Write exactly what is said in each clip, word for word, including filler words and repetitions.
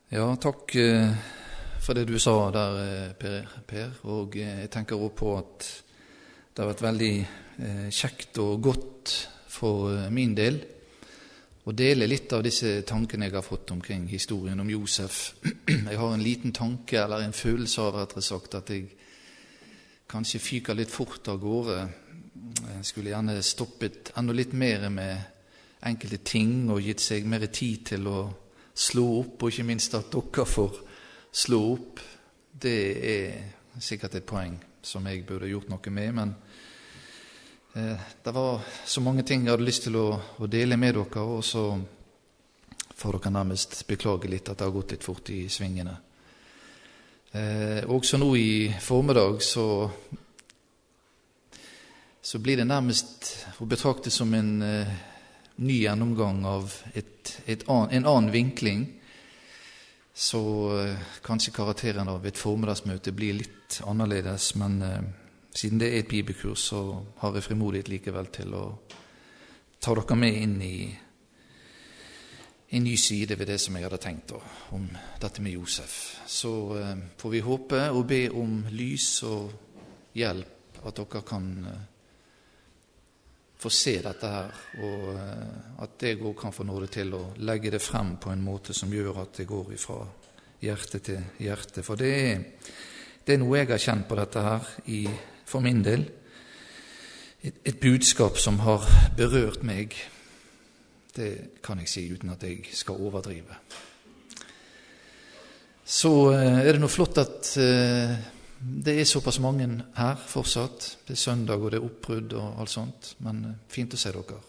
Ja, takk eh, for det du sa der, eh, Per, per. Og eh, jeg tenker også på at det har vært veldig eh, kjekt og godt for eh, min del å dele litt av disse tankene jeg har fått omkring historien om Josef. Jeg har en liten tanke, eller en følelse av rettere sagt, at jeg kanskje fyker litt fort av gårde. Jeg skulle gjerne stoppet enda litt mer med enkelte ting og gitt seg mer tid til å slå opp, og ikke minst at dere får slå opp. Det er sikkert et poeng som jeg burde gjort noe med, men eh, det var så mange ting jeg hadde lyst til å, å dele med dere, og så får dere nærmest beklage litt at det har gått litt fort i svingene. Eh, også nå i formiddag så, så blir det nærmest å betrakte som en eh, ny gjennomgang av et, et an, en annen vinkling, så eh, kanskje karakteren av et formiddagsmøte blir litt annerledes, men eh, siden det er et bibelkurs, så har jeg frimodighet likevel til å ta dere med inn i en ny side ved det som jeg hadde tenkt da, om dette med Josef. Så eh, får vi håpe og be om lys og hjelp, at dere kan eh, få se dette her, og at jeg også kan få nåde til å legge det frem på en måte som gjør at det går ifra hjerte til hjerte. For det er, det er noe jeg har kjent på dette her, i, for min del. Et, et budskap som har berørt meg, det kan jeg si uten at jeg skal overdrive. Så er det noe flott at det er såpass mange her fortsatt. Det er søndag, og det er oppbrudd og alt sånt, men fint å se dere.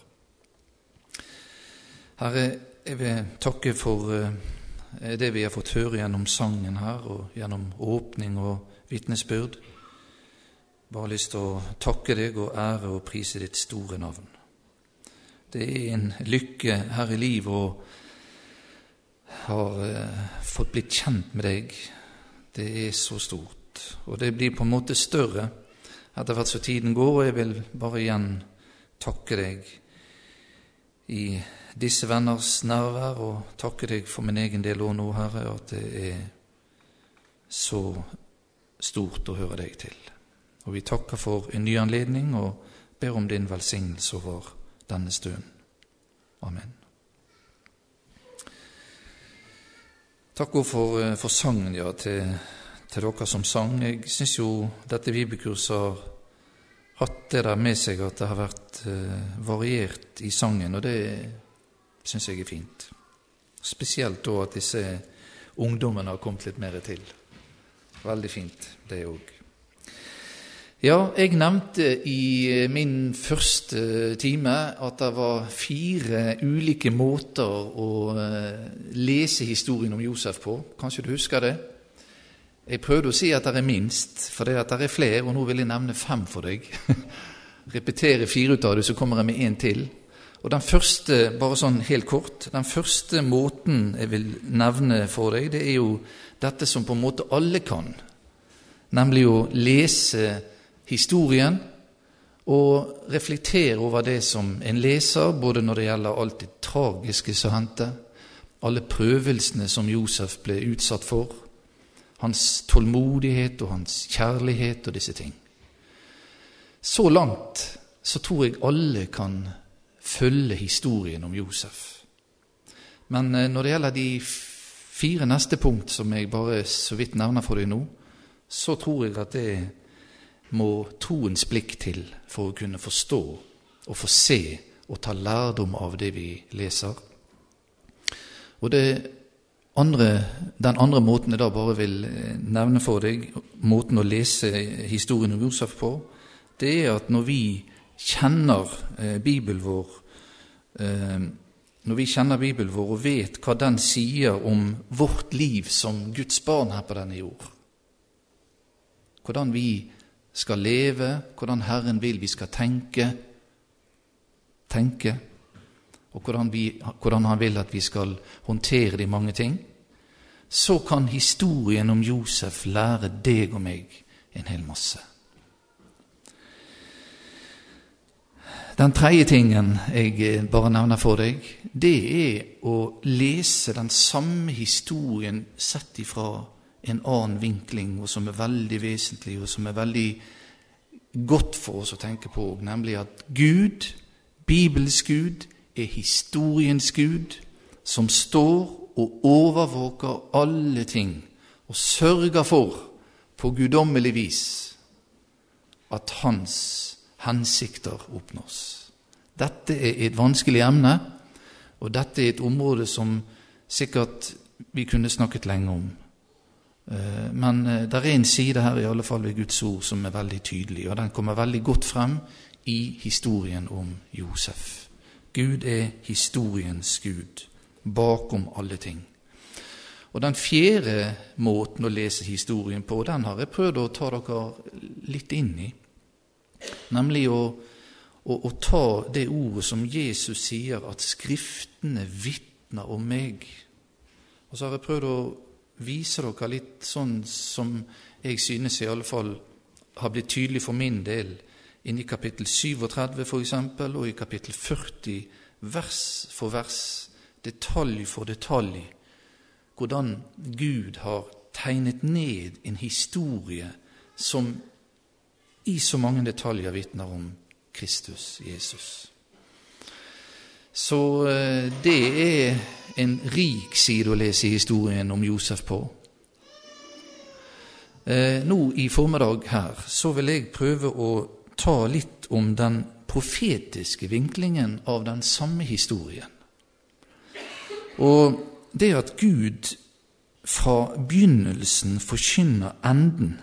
Herre, jeg vil takke for det vi har fått høre gjennom sangen her, og gjennom åpning og vitnesbyrd. Bare lyst til å takke deg og ære og prise ditt store navn. Det er en lykke her i livet å ha fått blitt kjent med deg. Det er så stort. Og det blir på en måte større etter hvert så tiden går, og jeg vil bare igjen takke deg i disse venners nærvær, og takke deg for min egen del og nå, Herre, at det er så stort å høre deg til. Og vi takker for en ny anledning, og ber om din velsignelse over denne stund. Amen. Takk også for, for sangen, ja, til til dere som sang. Jeg synes jo dette bibelkurset har hatt det der med seg at det har vært eh, variert i sangen, og det synes jeg er fint. Spesielt da at disse ungdommene har kommet litt mer til. Veldig fint, det òg. Ja, jeg nevnte i min første time at det var fire ulike måter å eh, lese historien om Josef på. Kanskje du husker det? Jeg prøvde å si at det er minst, for det, at det er flere, og nå vil jeg nevne fem for deg. Repetere fire ut av det, så kommer jeg med en til. Og den første, bare sånn helt kort, den første måten jeg vil nevne for deg, det er jo dette som på en måte alle kan. Nemlig å lese historien og reflektere over det som en leser, både når det gjelder alt det tragiske som hendte, alle prøvelsene som Josef ble utsatt for, hans tålmodighet og hans kjærlighet og disse ting. Så langt så tror jeg alle kan følge historien om Josef. Men når det gjelder de fire neste punkt som jeg bare så vidt nevner for deg nå, så tror jeg at det må troens blikk til for å kunne forstå og få se og ta lærdom av det vi leser. Og det Andre, den andre måten jeg da bare vil nevne for deg, måten å lese historien om Josef på, det er at når vi kjenner eh, Bibelen vår, eh, når vi kjenner Bibelen vår og vet hva den sier om vårt liv som Guds barn her på denne jord, hvordan vi skal leve, hvordan Herren vil vi skal tenke, tenke, og hvordan, vi, hvordan han vil at vi skal håndtere de mange ting, så kan historien om Josef lære deg og meg en hel masse. Den tredje tingen jeg bare nevner for deg, det er å lese den samme historien sett ifra en annen vinkling, og som er veldig vesentlig, og som er veldig godt for oss å tenke på, nemlig at Gud, Bibelens Gud, er historiens Gud, som står og overvåker alle ting, og sørger for, på guddommelig vis, at hans hensikter oppnås. Dette er et vanskelig emne, og dette er et område som sikkert vi kunne snakket lenge om. Men det er en side her i alle fall ved Guds ord som er veldig tydelig, og den kommer veldig godt frem i historien om Josef. Gud er historiens Gud, bakom alle ting. Og den fjerde måten å lese historien på, den har jeg prøvd å ta dere litt inn i. Nemlig å, å, å ta det ordet som Jesus sier, at skriftene vitner om meg. Og så har jeg prøvd å vise dere litt sånn som jeg synes i alle fall har blitt tydelig for min del, inn i kapittel syvogtredve for eksempel, og i kapittel førti, vers for vers, detalj for detalj, hvordan Gud har tegnet ned en historie som i så mange detaljer vitner om Kristus, Jesus. Så det er en rik side å lese historien om Josef på. Nå i formiddag her så vil jeg prøve å ta litt om den profetiske vinklingen av den samme historien. Og det at Gud fra begynnelsen forkynner enden,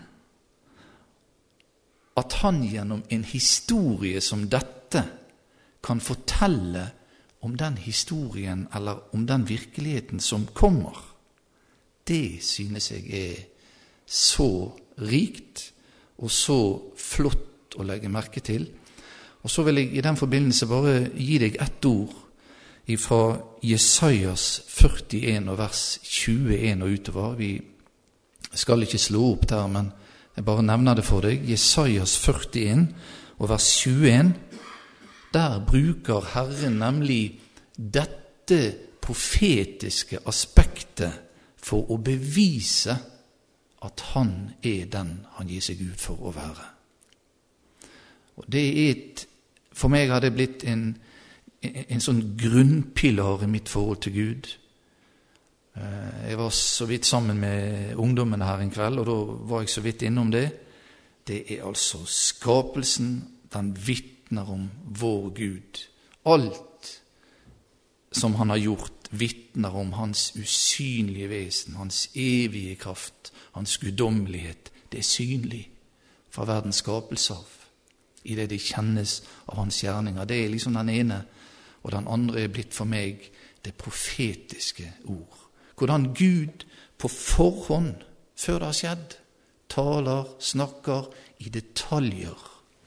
at han gjennom en historie som dette kan fortelle om den historien eller om den virkeligheten som kommer, det synes jeg er så rikt og så flott å legge merke til. Og så vil jeg i den forbindelse bare gi deg ett ord fra Jesajas førtien og vers tjueen og utover. Vi skal ikke slå opp der, men jeg bare nevner det for deg. Jesajas førtien og vers tjueen, der bruker Herren nemlig dette profetiske aspektet for å bevise at han er den han gir seg ut for å være. Og det er et, for meg har det blitt en, en, en sånn grunnpilar i mitt forhold til Gud. Jeg var så vidt sammen med ungdommene her en kveld, og da var jeg så vidt innom det. Det er altså skapelsen, den vitner om vår Gud. Alt som han har gjort vitner om hans usynlige vesen, hans evige kraft, hans guddommelighet. Det er synlig fra verdens skapelse av, i det det kjennes av hans gjerninger. Det er liksom den ene, og den andre er blitt for meg det profetiske ord. Hvordan Gud på forhånd, før det har skjedd, taler, snakker i detaljer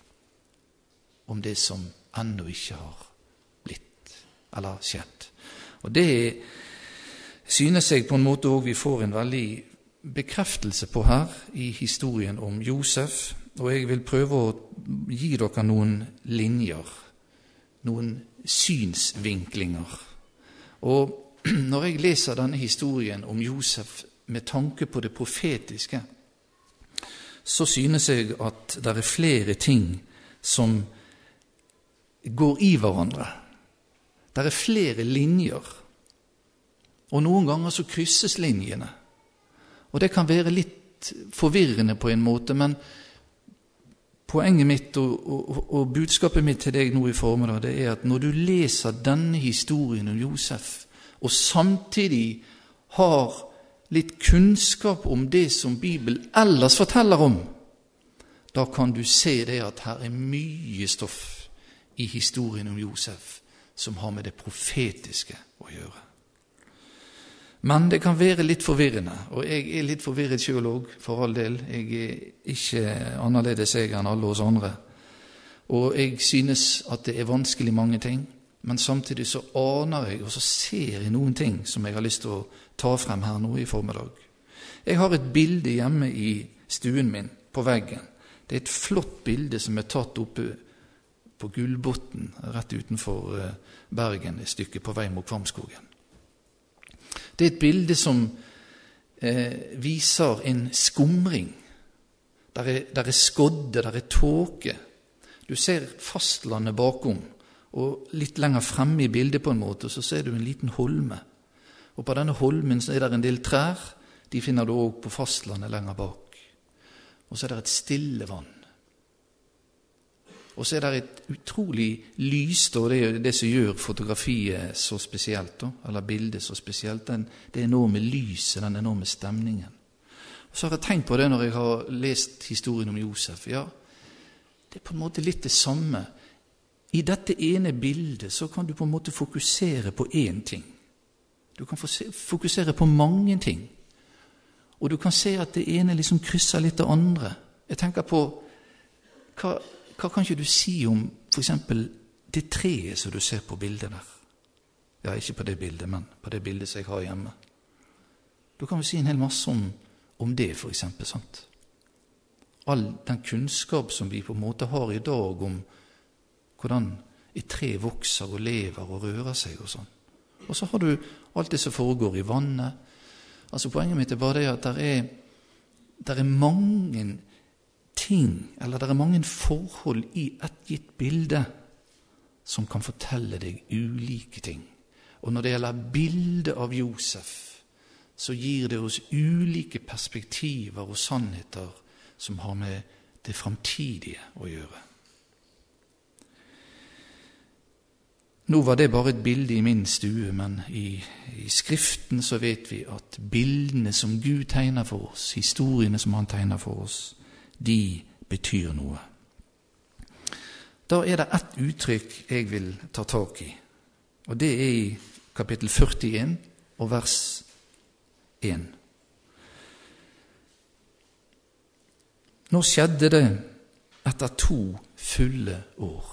om det som ennå ikke har blitt eller skjedd. Og det synes jeg på en måte også vi får en veldig bekreftelse på her i historien om Josef, og jeg vil prøve å gi dere noen linjer, noen synsvinklinger. Og når jeg leser denne historien om Josef med tanke på det profetiske, så synes jeg at det er flere ting som går i hverandre. Det er flere linjer, og noen ganger så krysses linjene. Og det kan være litt forvirrende på en måte, men poenget mitt og, og, og budskapet mitt til deg nå i formiddag, det er at når du leser denne historien om Josef, og samtidig har litt kunnskap om det som Bibelen ellers forteller om, da kan du se det at her er mye stoff i historien om Josef som har med det profetiske å gjøre. Men det kan være litt forvirrende, og jeg er litt forvirret selv også, for all del. Jeg er ikke annerledes jeg enn alle oss andre. Og jeg synes at det er vanskelig mange ting, men samtidig så aner jeg, og så ser jeg noen ting som jeg har lyst til å ta frem her nå i formiddag. Jeg har et bilde hjemme i stuen min, på veggen. Det er et flott bilde som er tatt oppe på Gullbotn, rett utenfor Bergen, et stykke på vei mot Kvamskogen. Det er et bilde som eh, viser en skumring. Der er, der er skodde, der er tåke. Du ser fastlandet bakom, og litt lenger fremme i bildet på en måte, så ser du en liten holme. Og på denne holmen så er det en del trær, de finner du også på fastlandet lenger bak. Og så er det et stille vann. Og så er det et utrolig lys, og det er det som gjør fotografiet så spesielt, da, eller bildet så spesielt, den, det enorme lyset, den enorme stemningen. Og så har jeg tenkt på det når jeg har lest historien om Josef. Ja, det er på en måte litt det samme. I dette ene bildet så kan du på en måte fokusere på én ting. Du kan fokusere på mange ting. Og du kan se at det ene liksom krysser litt det andre. Jeg tenker på, hva, hva kan ikke du si om for eksempel det treet som du ser på bildet der? Ja, ikke på det bildet, men på det bildet som jeg har hjemme. Du kan jo si en hel masse om, om det, for eksempel, sant? All den kunnskap som vi på en måte har i dag om hvordan et tre vokser og lever og rører seg og sånn. Og så har du alt det som foregår i vannet. Altså poenget mitt er bare det at der er, der er mange ting, eller der er mange forhold i et gitt bilde som kan fortelle deg ulike ting. Og når det gjelder bildet av Josef, så gir det oss ulike perspektiver og sannheter som har med det framtidige å gjøre. Nå var det bare et bilde i min stue, men i, i Skriften så vet vi at bildene som Gud tegner for oss, historiene som han tegner for oss, de betyr noe. Da er det ett uttrykk jeg vil ta tak i, og det er i kapittel førtien og vers én. Nå skjedde det etter to fulle år.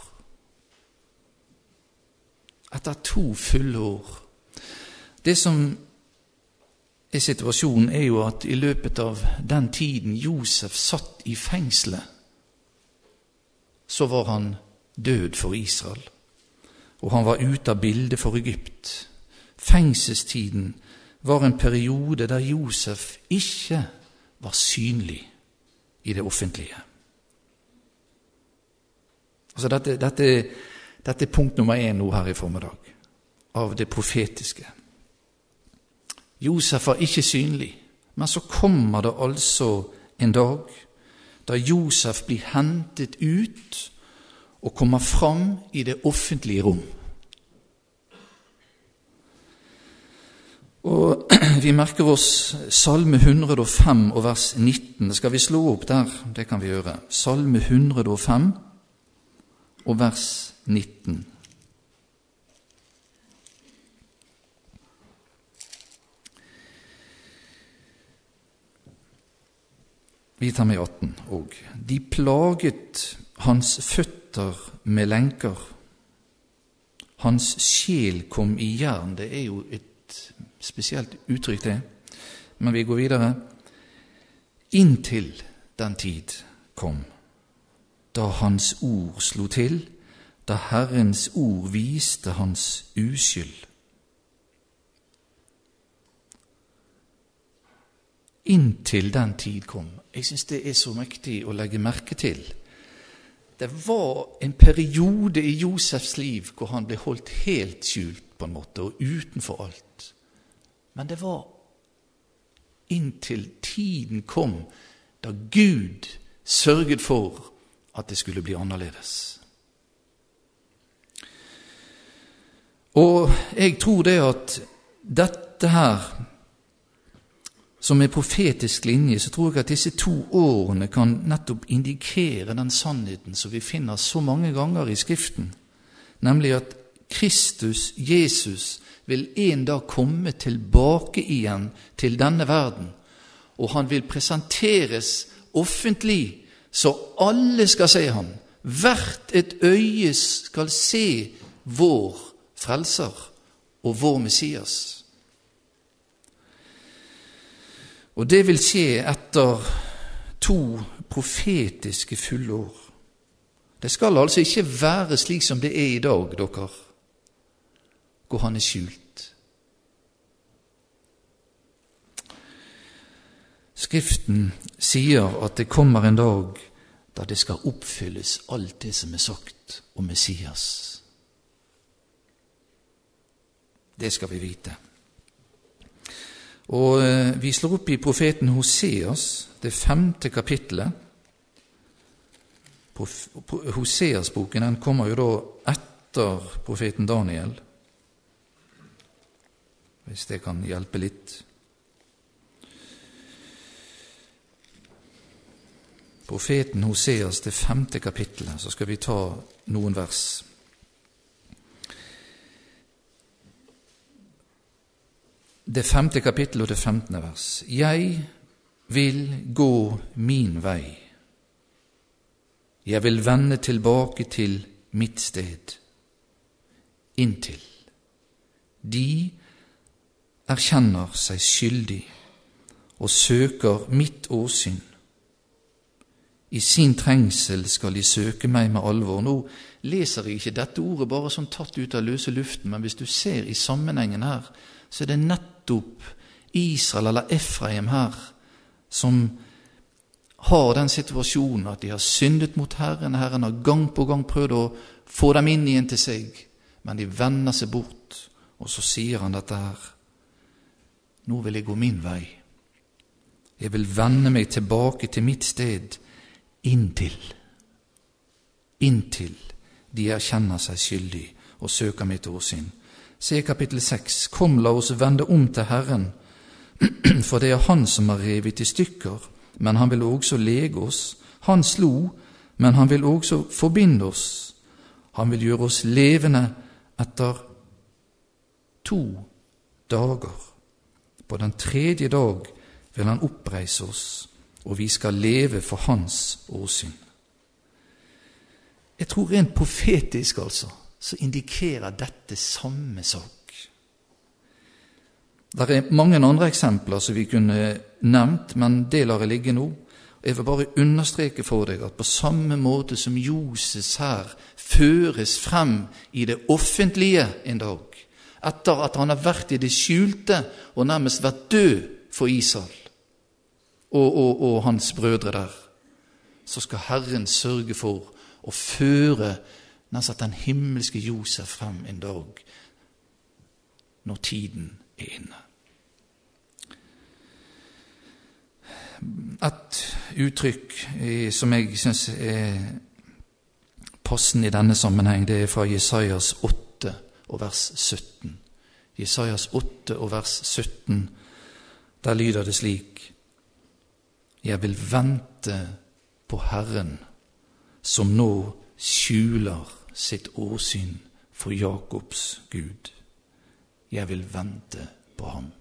Etter to fulle år. Det som er situasjonen er jo at i løpet av den tiden Josef satt i fengselet, så var han død for Israel, og han var ute av bildet for Egypt. Fengselstiden var en periode der Josef ikke var synlig i det offentlige. Altså dette, dette, dette er punkt nummer én nå her i formiddag, av det profetiske. Josef var ikke synlig, men så kommer det altså en dag da Josef blir hentet ut og kommer fram i det offentlige rom. Og vi merker oss Salme hundre og fem og vers nitten. Det skal vi slå opp der, det kan vi gjøre. Salme hundre og fem og vers nitten. Vi tar med atten og. De plaget hans føtter med lenker. Hans sjel kom i jern. Det er jo et spesielt uttrykk det, men vi går videre. Inntil den tid kom, da hans ord slo til, da Herrens ord viste hans uskyld. Inntil den tid kom. Jeg synes det er så mektig å legge merke til. Det var en periode i Josefs liv hvor han ble holdt helt skjult på en måte, og utenfor alt. Men det var inntil tiden kom da Gud sørget for at det skulle bli annerledes. Og jeg tror det at dette her, som er profetisk linje, så tror jeg at disse to årene kan nettopp indikere den sannheten som vi finner så mange ganger i Skriften, nemlig at Kristus, Jesus, vil en dag komme tilbake igjen til denne verden, og han vil presenteres offentlig, så alle skal se ham. Hvert et øye skal se vår frelser og vår Messias. Og det vil skje etter to profetiske fullår. Det skal altså ikke være slik som det er i dag, dere, hvor han er skjult. Skriften sier at det kommer en dag da det skal oppfylles alt det som er sagt om Messias. Det skal vi vite. Og vi slår opp i profeten Hoseas, det femte kapittelet. Hoseas-boken, den kommer jo da etter profeten Daniel, hvis det kan hjelpe litt. Profeten Hoseas, det femte kapittelet, så skal vi ta noen vers. Det femte kapittel og det femtende vers. Jeg vil gå min vei. Jeg vil vende tilbake til mitt sted, inntil de erkjenner seg skyldig og søker mitt åsyn. I sin trengsel skal de søke meg med alvor. Nå leser jeg ikke dette ordet bare som tatt ut av løse luften, men hvis du ser i sammenhengen her, så er det nettopp Israel eller Efraim her som har den situasjonen at de har syndet mot Herren. Herren har gang på gang prøvd å få dem inn igjen til seg, men de vender seg bort, og så sier han dette her: nå vil jeg gå min vei. Jeg vil vende meg tilbake til mitt sted, inntil, inntil de erkjenner seg skyldig og søker mitt åsyn. Se kapittel seks. Kom, la oss vende om til Herren, for det er han som har revet i stykker, men han vil også lege oss. Han slo, men han vil også forbinde oss. Han vil gjøre oss levende etter to dager. På den tredje dag vil han oppreise oss, og vi skal leve for hans åsyn. Jeg tror rent profetisk altså, så indikerer dette samme sak. Det er mange andre eksempler som vi kunne nevnt, men det lar jeg ligge nå. Jeg vil bare understreke for deg at på samme måte som Joses her føres frem i det offentlige en dag, etter at han har vært i det skjulte og nærmest vært død for Israel og, og, og hans brødre der, så skal Herren sørge for å føre nesten den himmelske Josef frem en dag når tiden er inne. Et uttrykk som jeg synes er passende i denne sammenheng, det er fra Jesajas åtte og vers sytten. Jesajas åtte og vers sytten, der lyder det slik: Jeg vil vente på Herren, som nå skjuler sitt åsyn for Jakobs Gud. Jeg vil vente på ham.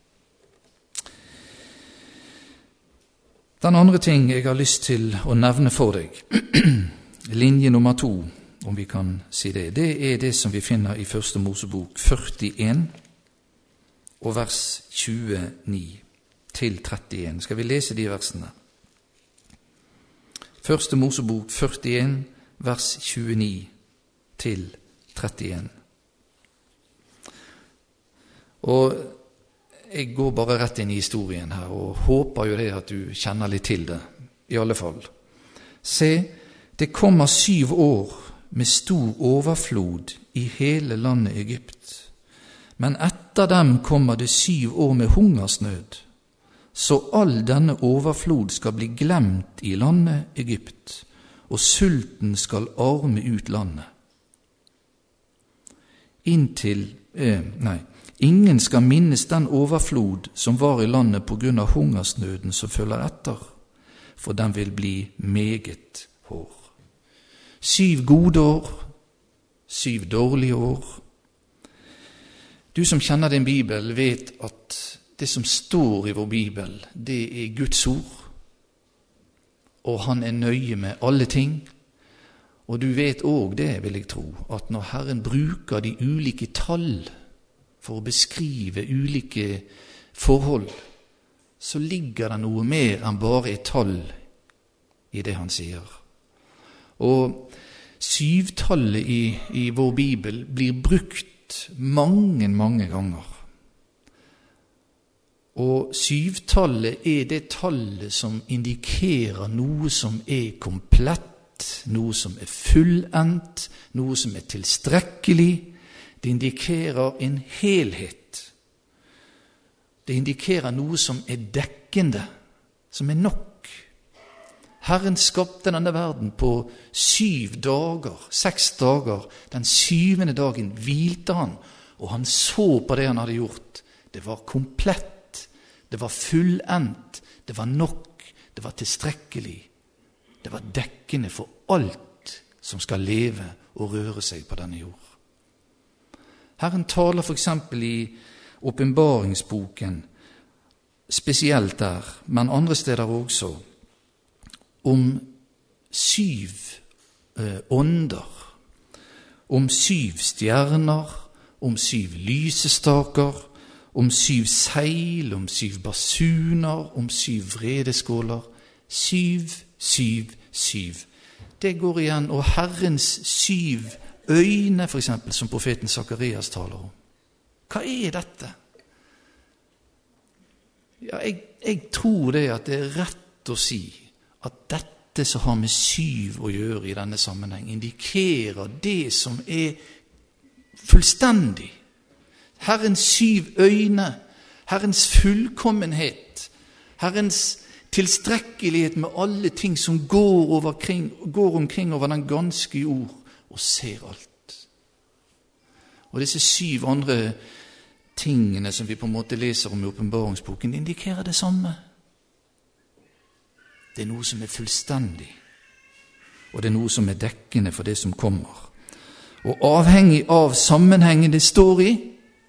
Den andre ting jeg har lyst til å nevne for deg, linje nummer to, om vi kan si det, det er det som vi finner i første Mosebok førtien og vers tjueni til trettien. Skal vi lese de versene? Første Mosebok førtien, vers tjueni til trettien. Og jeg går bare rett inn i historien her, og håper jo det at du kjenner litt til det, i alle fall. Se, det kommer syv år med stor overflod i hele landet Egypt. Men etter dem kommer det syv år med hungersnød, så all denne overflod skal bli glemt i landet Egypt, og sulten skal arme ut landet. Inntil, eh, nei, ingen skal minnes den overflod som var i landet på grunn av hungersnøden som følger etter, for den vil bli meget hår. Syv gode år, syv dårlige år. Du som kjenner din Bibel vet at det som står i vår Bibel, det er Guds ord, og han er nøye med alle ting. Og du vet også det, vil jeg tro, at når Herren bruker de ulike tall for å beskrive ulike forhold, så ligger det noe mer enn bare et tall i det han sier. Og syvtallet i, i vår Bibel blir brukt mange, mange ganger. Og syvtallet er det tallet som indikerer noe som er komplett, noe som er fullendt, noe som er tilstrekkelig. Det indikerer en helhet. Det indikerer noe som er dekkende, som er nok. Herren skapte denne verden på syv dager, seks dager. Den syvende dagen hvilte han, og han så på det han hadde gjort. Det var komplett, det var fullendt, det var nok, det var tilstrekkelig. Det var dekkende for alt som skal leve og røre seg på denne jord. Herren taler for eksempel i åpenbaringsboken, spesielt der, men andre steder også, om syv eh, ånder, om syv stjerner, om syv lysestaker, om syv seil, om syv basuner, om syv vredeskåler. Syv, syv, syv. Det går igjen, og Herrens syv øyne, for eksempel, som profeten Sakarias taler om. Hva er dette? Ja, jeg, jeg tror det at det er rett å si at dette som har med syv å gjøre i denne sammenheng, indikerer det som er fullstendig. Herrens syv øyne, Herrens fullkommenhet, Herrens tilstrekkelighet med alle ting som går, over kring, går omkring over den ganske jord og ser alt. Og disse syv andre tingene som vi på en måte leser om i åpenbaringsboken, indikerer det samme. Det er noe som er fullstendig, og det er noe som er dekkende for det som kommer. Og avhengig av sammenhengen det står i,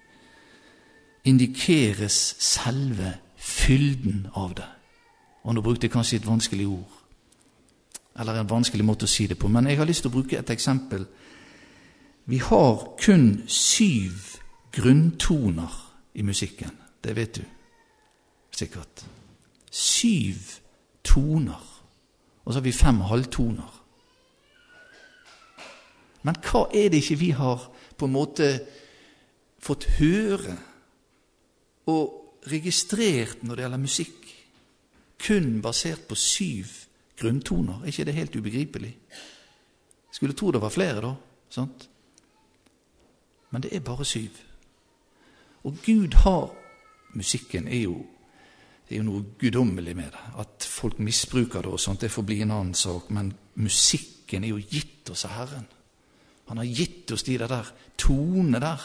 indikeres selve fylden av det. Og nå brukte jeg kanskje et vanskelig ord, eller en vanskelig måte å si det på, men jeg har lyst til å bruke et eksempel. Vi har kun syv grunntoner i musikken, det vet du sikkert. Syv toner, og så har vi fem halvtoner. Men hva er det ikke vi har på en måte fått høre og registrert når det gjelder musikk, kun basert på syv grunntoner? Er ikke det helt ubegripelig? Skulle tro det var flere da, sant? Men det er bare syv. Og Gud har, musikken er jo Det er jo noe guddommelig med det. At folk misbruker det og sånt, det får bli en annen sak. Men musikken er jo gitt oss av Herren. Han har gitt oss de der tonene der.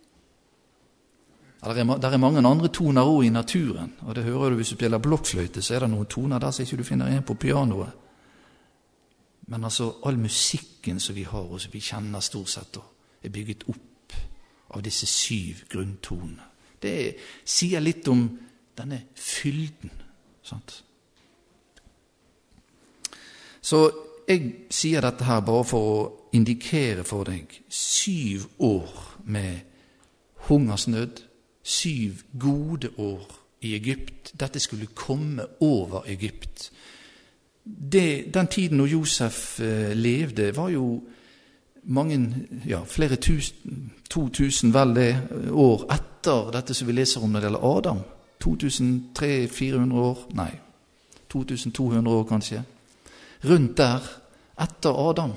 Det er mange andre toner også i naturen. Og det hører du hvis du spiller blokkfløyte, så er det noen toner der så ikke du finner en på pianoet. Men altså, all musikken som vi har, og som vi kjenner stort sett, er bygget opp av disse syv grunntonene. Det sier litt om denne fylden, sant? Så jeg sier dette her bare for å indikere for deg syv år med hungersnød, syv gode år i Egypt. Dette skulle komme over Egypt. Det, den tiden når Josef eh, levde, var jo mange, ja, flere tusen, to tusen vel det, år etter dette som vi leser om når det gjelder Adam. to tusen tre hundre til fire hundre år, nei, to tusen to hundre år kanskje, rundt der, etter Adam.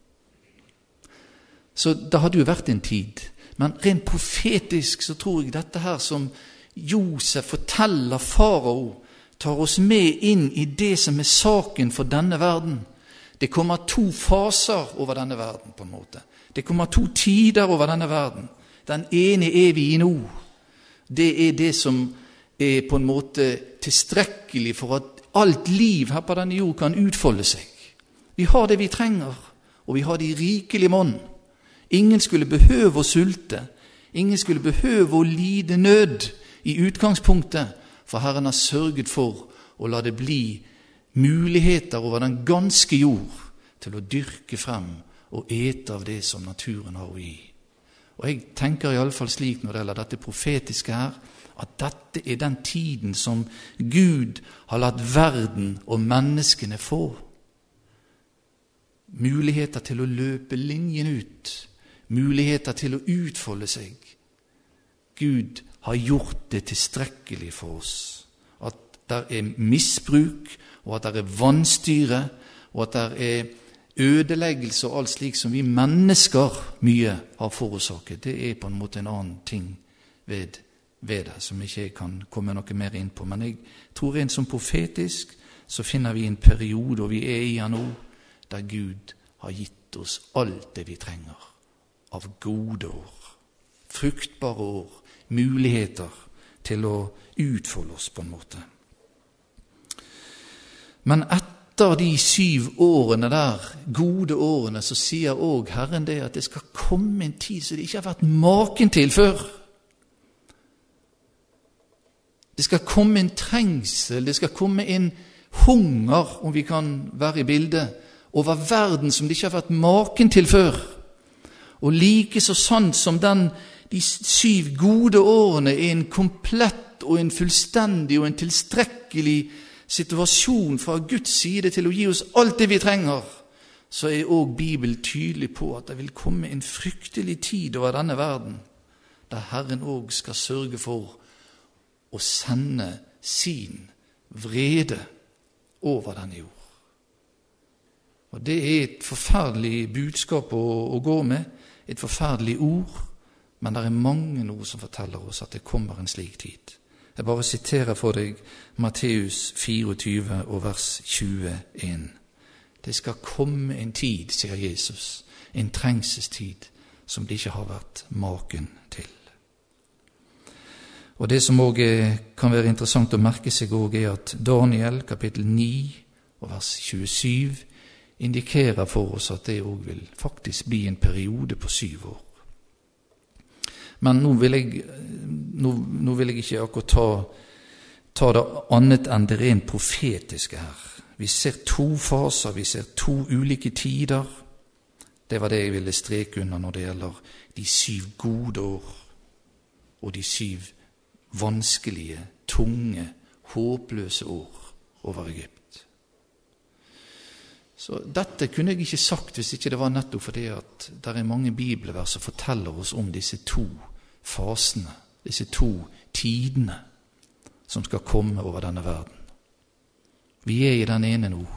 Så det hadde jo vært en tid, men rent profetisk så tror jeg dette her som Josef forteller farao, tar oss med inn i det som er saken for denne verden. Det kommer to faser over denne verden på en måte. Det kommer to tider over denne verden. Den ene er vi i nå. Det er det som er på en måte tilstrekkelig for at alt liv her på denne jord kan utfolde seg. Vi har det vi trenger, og vi har det i rikelig monn. Ingen skulle behøve å sulte, ingen skulle behøve å lide nød i utgangspunktet, for Herren har sørget for å la det bli muligheter over den ganske jord til å dyrke frem og ete av det som naturen har å gi. Og jeg tenker i alle fall slik når det gjelder dette profetiske her, at dette er den tiden som Gud har latt verden og menneskene få. muligheter til å løpe linjen ut, muligheter til å utfolde seg. Gud har gjort det tilstrekkelig for oss, at det er misbruk, og at det er vanstyre, og at det er ødeleggelse og alt slik som vi mennesker mye har forårsaket. Det er på en måte en annen ting ved, ved det, som ikke jeg kan komme noe mer inn på. Men jeg tror rent som profetisk, så finner vi en periode, og vi er i nå, der Gud har gitt oss alt det vi trenger av gode år, fruktbare år, muligheter til å utfolde oss på en måte. Men etter de syv årene der, gode årene, så sier også Herren det at det skal komme en tid som det ikke har vært maken til før. Det skal komme en trengsel, det skal komme en hunger, om vi kan være i bildet, over verden som det ikke har vært maken til før. Og like så sant som den, de syv gode årene er en komplett og en fullstendig og en tilstrekkelig situasjon fra Guds side til å gi oss alt det vi trenger, så er også Bibelen tydelig på at det vil komme en fryktelig tid over denne verden, der Herren også skal sørge for å sende sin vrede over denne jord. Og det er et forferdelig budskap å, å gå med, et forferdelig ord, men det er mange ord som forteller oss at det kommer en slik tid. Jeg bare siterer for deg Matteus fireogtyve og vers tjueen. Det skal komme en tid, sier Jesus, en trengsestid som det ikke har vært maken til. Og det som også kan være interessant å merke seg også er at Daniel kapittel ni og vers tjuesyv indikerer for oss at det også vil faktisk bli en periode på syv år. Men nå vil jeg, nå, nå vil jeg ikke akkurat ta, ta det annet enn det rent profetiske her. Vi ser to faser, vi ser to ulike tider. Det var det jeg ville streke under når det gjelder de syv gode år og de syv vanskelige, tunge, håpløse år over Egypt. Så dette kunne jeg ikke sagt hvis ikke det var nettopp fordi at det er mange bibelvers som forteller oss om disse to fasene, disse to tidene som skal komme over denne verden. Vi er i den ene nå.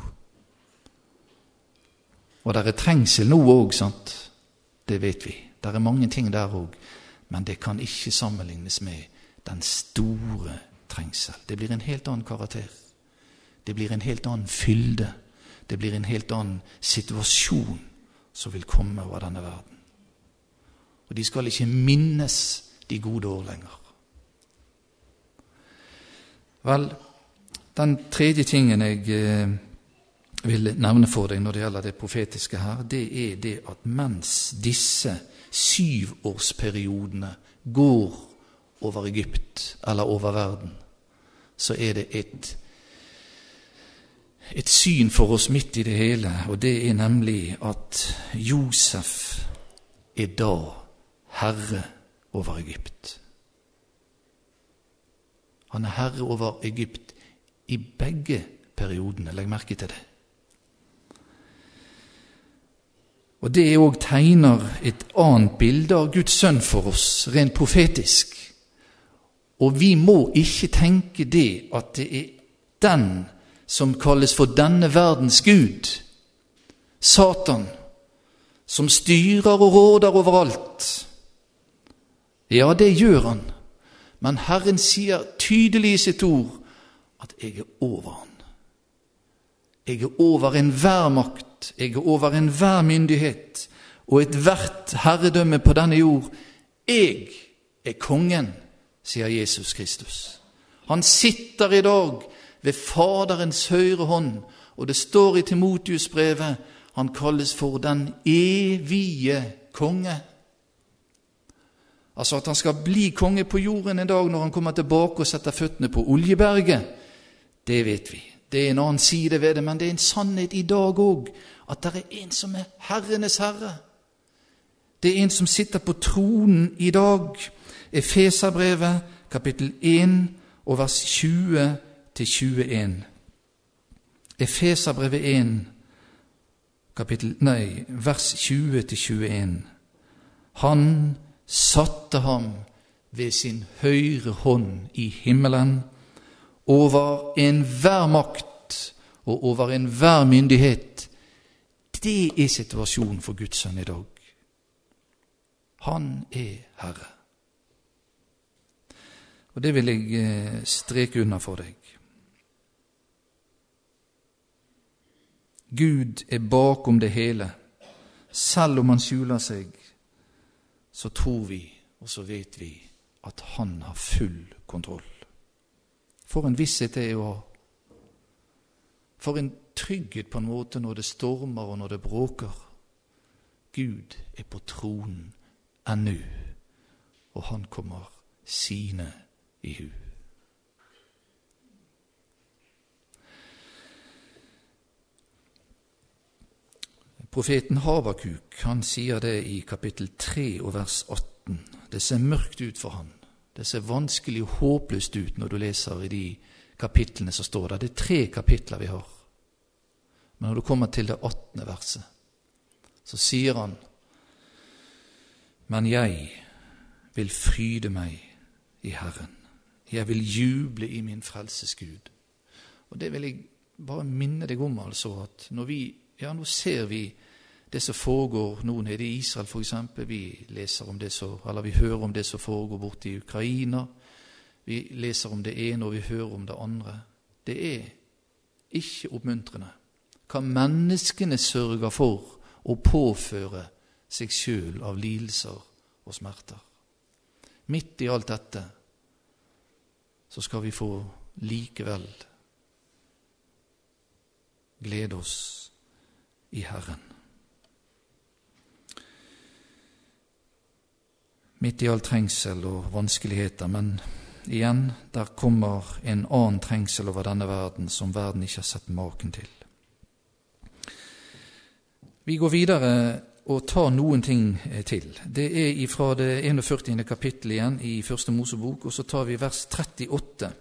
Og der er trengsel nå også, sant? Det vet vi. Der er mange ting der også, men det kan ikke sammenlignes med den store trengsel. Det blir en helt annen karakter. Det blir en helt annen fylde. Det blir en helt annen situasjon som vil komme over denne verden. Og de skal ikke minnes de gode år lenger. Vel, den tredje tingen jeg eh, vil nevne for deg når det gjelder det profetiske her, det er det at mens disse syvårsperiodene går over Egypt, eller over verden, så er det et et syn for oss midt i det hele, og det er nemlig at Josef er da herre over Egypt. Han er herre over Egypt i begge periodene, legg merke til det. Og det er også tegner et annet bilde av Guds sønn for oss, rent profetisk. Og vi må ikke tenke det at det er den som kalles for denne verdens Gud, Satan, som styrer og råder overalt. Ja, det gjør han, men Herren sier tydelig i sitt ord at jeg er over han. Jeg er over enhver makt, jeg er over enhver myndighet, og et hvert herredømme på denne jord. Jeg er kongen, sier Jesus Kristus. Han sitter i dag ved Faderens høyre hånd, og det står i Timotheus brevet, han kalles for den evige konge. Altså at han skal bli konge på jorden en dag når han kommer tilbake og setter føttene på Oljeberget, det vet vi. Det er en annen side ved det, men det er en sannhet i dag også, at det er en som er herrenes herre. Det er en som sitter på tronen i dag. Efeserbrevet, kapittel en, og vers tjue til tjueen. Efeserbrevet en, kapittel, nei, vers tjue til tjueen. Han satte ham ved sin høyre hånd i himmelen, over enhver makt og over enhver myndighet. Det er situasjonen for Guds sønn i dag. Han er Herre. Og det vil jeg streke under for deg. Gud er bakom det hele. Selv om han skjuler seg, så tror vi, og så vet vi, at han har full kontroll. For en visshet det er å ha. For en trygghet på en måte når det stormer og når det bråker. Gud er på tronen ennå, og han kommer sine i hu. Profeten Habakuk, han sier det i kapittel tre og vers atten. Det ser mørkt ut for han. Det ser vanskelig og håpløst ut når du leser i de kapitlene som står der. Det er tre kapitler vi har. Men når du kommer til det attende verset, så sier han: Men jeg vil fryde meg i Herren. Jeg vil juble i min frelses Gud. Og det vil jeg bare minne deg om, altså, at når vi, ja, nå ser vi det som foregår nå nede i Israel, for eksempel. Vi leser om det så, eller vi hører om det som foregår borte i Ukraina. Vi leser om det ene, og vi hører om det andre. Det er ikke oppmuntrende hva menneskene sørger for å påføre seg selv av lidelser og smerter. Midt i alt dette så skal vi få likevel glede oss i Herren. Midt i all trengsel og vanskeligheter, men igjen, der kommer en annen trengsel over denne verden som verden ikke har sett maken til. Vi går videre og tar noen ting til. Det er fra det enogførtiende kapittel igjen i Første Mosebok, og så tar vi vers trettiåtte.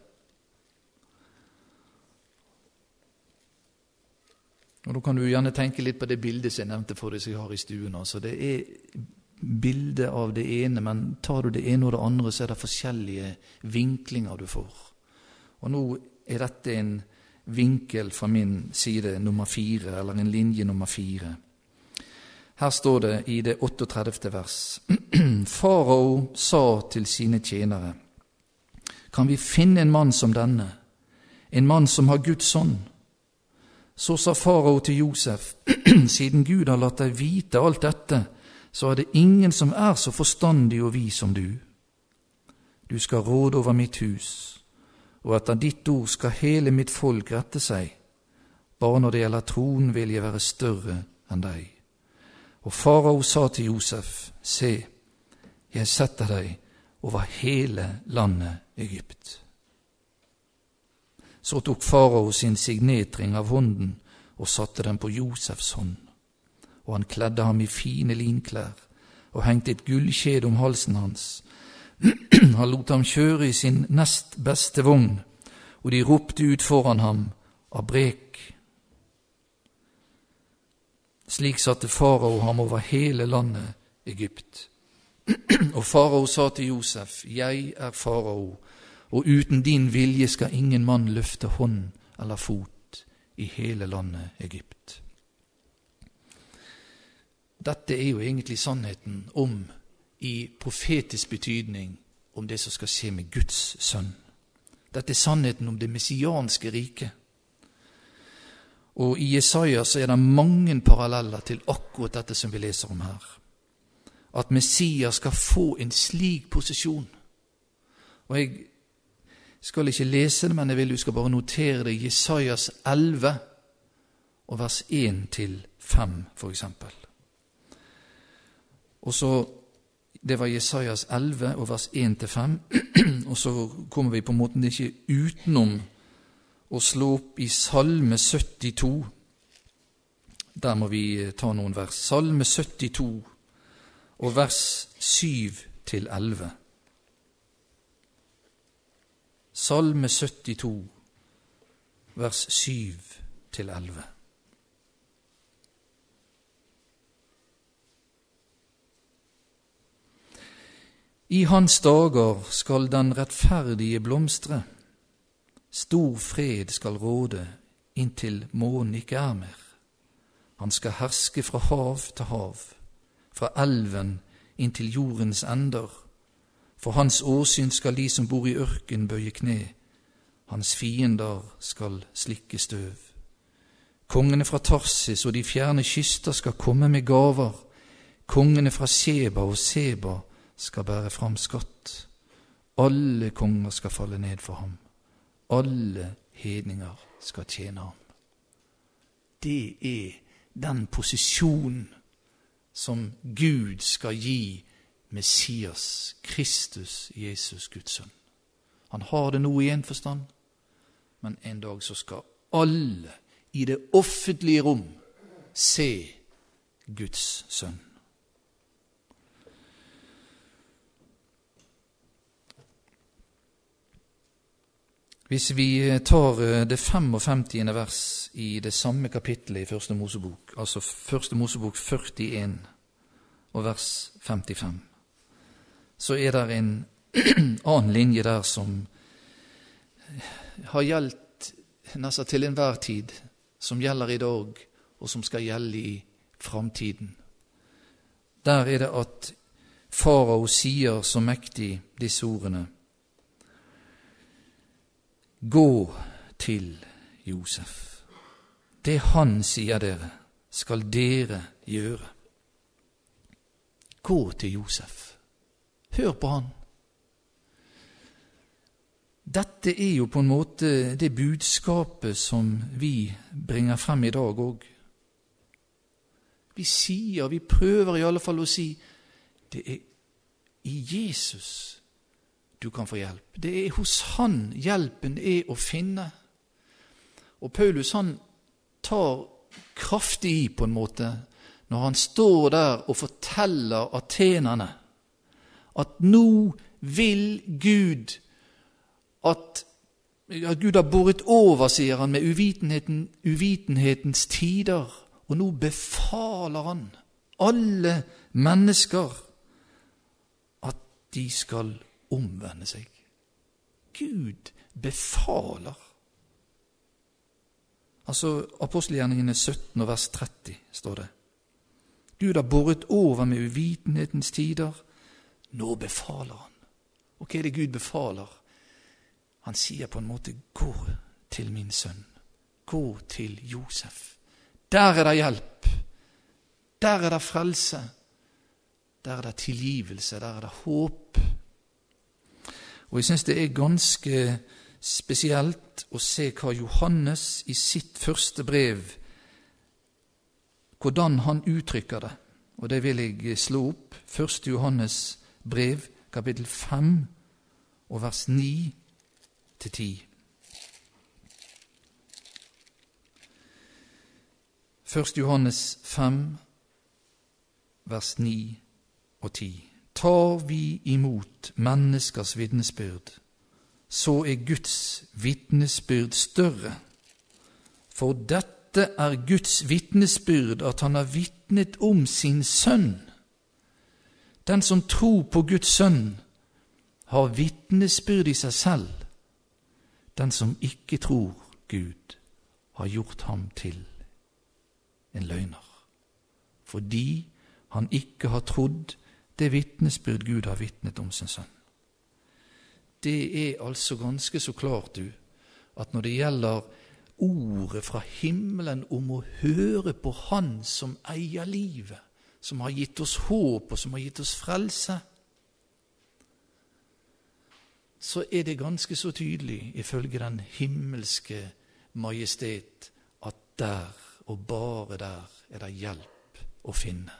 Og da kan du gjerne tenke litt på det bildet som jeg nevnte for deg som jeg har i stuen. Altså, det er bildet av det ene, men tar du det ene og det andre, så er det forskjellige vinklinger du får. Og nå er dette en vinkel fra min side nummer fire, eller en linje nummer fire. Her står det i det otteogtredivte vers: Farao sa til sine tjenere: Kan vi finne en mann som denne, en mann som har Guds ånd? Så sa farao til Josef: Siden Gud har latt deg vite alt dette, så er det ingen som er så forstandig og vis som du. Du skal råde over mitt hus, og etter ditt ord skal hele mitt folk rette seg. Bare når det gjelder troen vil jeg være større enn deg. Og farao sa til Josef: Se, jeg setter deg over hele landet Egypt. Så tok farao sin signetring av hånden og satte den på Josefs hånd. Og han kledde ham i fine linklær og hengte et gullkjede om halsen hans. Han lot ham kjøre i sin nest beste vogn, og de ropte ut foran ham: Abrek! Slik satte farao ham over hele landet Egypt. Og farao sa til Josef: Jeg er farao, og uten din vilje skal ingen mann løfte hånd eller fot i hele landet Egypt. Dette er jo egentlig sannheten om, i profetisk betydning, om det som skal skje med Guds sønn. Dette er sannheten om det messianske riket. Og i Jesaja så er det mange paralleller til akkurat dette som vi leser om her. At Messias skal få en slik posisjon. Og jeg skal ikke lese det, men jeg vil du skal bare notere det. Jesajas elleve og vers én til fem for eksempel. Og så, det var Jesajas elleve og vers én til fem, og så kommer vi på en måte ikke utenom å slå opp i Salme syttito. Der må vi ta noen vers. Salme syttito og vers syv til elleve. Salme syttito, vers syv til elleve. I hans dager skal den rettferdige blomstre, stor fred skal råde inntil månen ikke er mer. Han skal herske fra hav til hav, fra elven inntil jordens ender. For hans åsyn skal de som bor i ørken bøye kne, hans fiender skal slikke støv. Kongene fra Tarsis og de fjerne kyster skal komme med gaver, kongene fra Sheba og Seba skal bære fram skatt. Alle konger skal falle ned for ham, alle hedninger skal tjene ham. Det er den posisjonen som Gud skal gi Messias, Kristus, Jesus, Guds sønn. Han har det nå i en forstand, men en dag så skal alle i det offentlige rom se Guds sønn. Hvis vi tar det femogfemtiende vers i det samme kapittelet i Første Mosebok, altså Første Mosebok førtien og vers femtifem, så er det en annen linje der som har gjeldt nesten til enhver tid, som gjelder i dag, og som skal gjelde i framtiden. Der er det at farao sier så mektig disse ordene: Gå til Josef. Det han sier dere, skal dere gjøre. Gå til Josef. Hør på han. Dette er jo på en måte det budskapet som vi bringer frem i dag òg. Vi sier, vi prøver i alle fall å si, det er i Jesus du kan få hjelp. Det er hos han hjelpen er å finne. Og Paulus han tar kraftig i på en måte når han står der og forteller atenerne at nå vil Gud at, at Gud har båret over, sier han, med uvitenheten, uvitenhetens tider, og nå befaler han alle mennesker at de skal omvende seg. Gud befaler. Altså Apostelgjerningene sytten og vers tretti står det. Gud har båret over med uvitenhetens tider, nå befaler han. Og hva er det Gud befaler? Han sier på en måte, gå til min sønn, gå til Josef. Der er det hjelp, der er det frelse, der er det tilgivelse, der er det håp. Og jeg synes det er ganske spesielt å se hva Johannes i sitt første brev, hvordan han uttrykker det. Og det vil jeg slå opp. Første Johannes brev, kapittel fem, og vers ni til ti. Første Johannes fem, vers ni og ti. Tar vi imot menneskers vitnesbyrd, så er Guds vitnesbyrd større. For dette er Guds vitnesbyrd, at han har vitnet om sin sønn. Den som tror på Guds sønn, har vitnesbyrd i seg selv. Den som ikke tror Gud, har gjort ham til en løgner, fordi han ikke har trodd det vitnesbyrd Gud har vitnet om sin sønn. Det er altså ganske så klart, du, at når det gjelder ordet fra himmelen om å høre på Han som eier livet, som har gitt oss håp og som har gitt oss frelse, så er det ganske så tydelig, ifølge den himmelske majestet, at der og bare der er det hjelp å finne.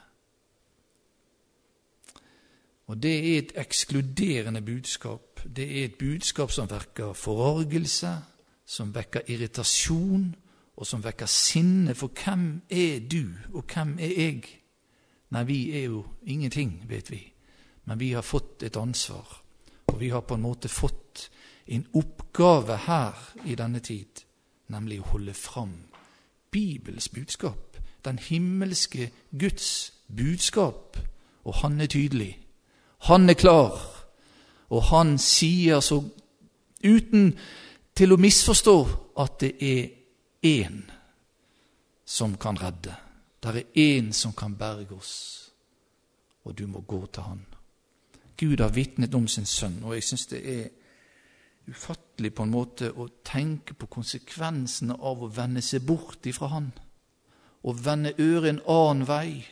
Og det er et ekskluderende budskap. Det er et budskap som vekker forargelse, som vekker irritasjon, og som vekker sinne. For hvem er du, og hvem er jeg? Nei, vi er jo ingenting, vet vi. Men vi har fått et ansvar. Og vi har på en måte fått en oppgave her i denne tid, nemlig å holde fram Bibels budskap, den himmelske Guds budskap. Og han er tydelig. Han er klar. Og han sier så uten til å misforstå at det er én som kan redde. Det er én som kan berge oss, og du må gå til han. Gud har vitnet om sin sønn, og jeg synes det er ufattelig på en måte å tenke på konsekvensene av å vende seg bort ifra han, og vende øret en annen vei.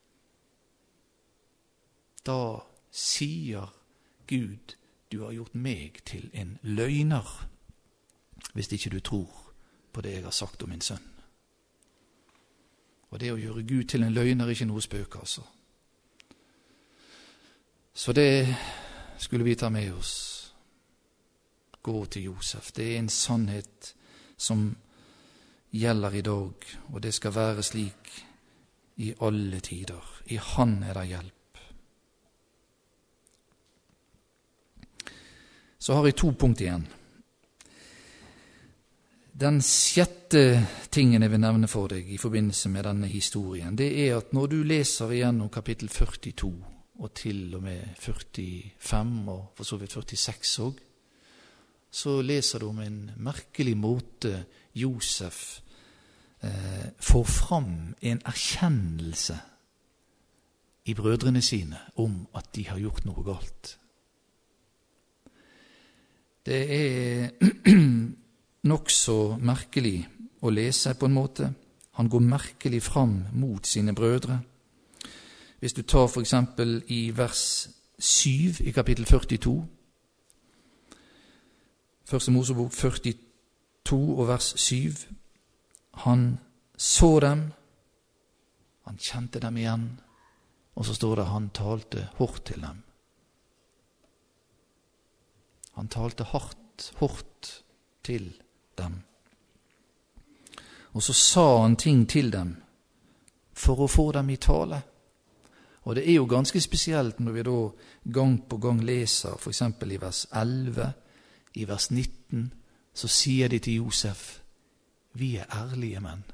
Da sier Gud, du har gjort meg til en løgner, hvis ikke du tror på det jeg har sagt om min sønn. Og det å gjøre Gud til en løgner er ikke noe spøk, altså. Så det skulle vi ta med oss. Gå til Josef. Det er en sannhet som gjelder i dag, og det skal være slik i alle tider. I han er det hjelp. Så har jeg to punkt igjen. Den sjette tingen jeg vil nevne for deg i forbindelse med denne historien, det er at når du leser igjennom kapittel førtito, og til og med førtifem, og for så vidt førtiseks også, så leser du om en merkelig måte Josef eh, får fram en erkjennelse i brødrene sine om at de har gjort noe galt. Det er nok så merkelig å lese på en måte. Han går merkelig fram mot sine brødre. Hvis du tar for eksempel i vers syv i kapittel førtito, Første Mosebok førtito og vers syv, han så dem, han kjente dem igjen, og så står det han talte hårdt til dem. Han talte hardt, hårdt til dem. Og så sa han ting til dem for å få dem i tale. Og det er jo ganske spesielt når vi da gang på gang leser, for eksempel i vers elleve, i vers nitten, så sier de til Josef, vi er ærlige menn.